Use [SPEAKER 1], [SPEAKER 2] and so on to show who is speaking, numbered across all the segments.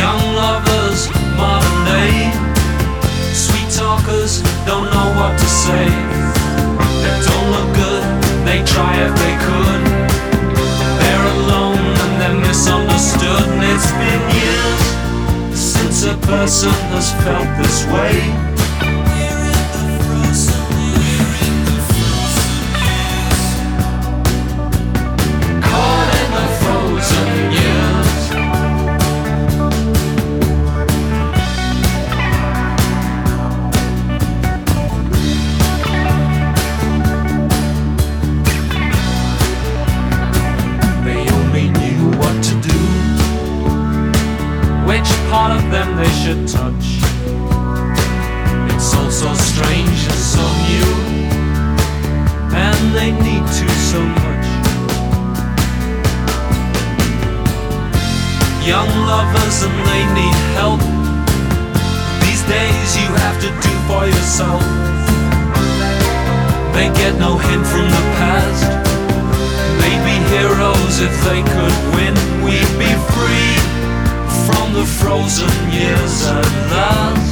[SPEAKER 1] Young lovers, modern day. Sweet talkers don't know what to say. They don't look good, they try if they could. They're alone and they're misunderstood. And it's been years since a person has felt this way. Caught in the frozen years. They only knew what to do, which part of them they should touch. It's all so strange and so new, and they need to so much. Young lovers and they need help. These days you have to do for yourself. They get no hint from the past. They'd be heroes if they could win. We'd be free from the frozen years at last.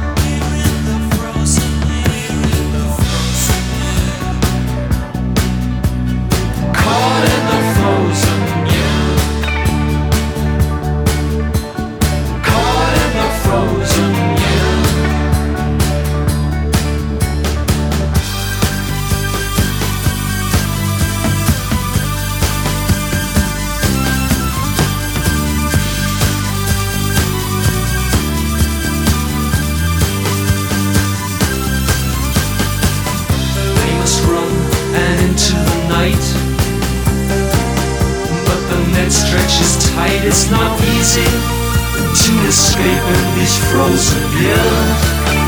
[SPEAKER 1] Caught in the frozen years. Caught in the frozen years. They must run and into the night, but the net stretches tight. It's not easy to escape in these frozen years.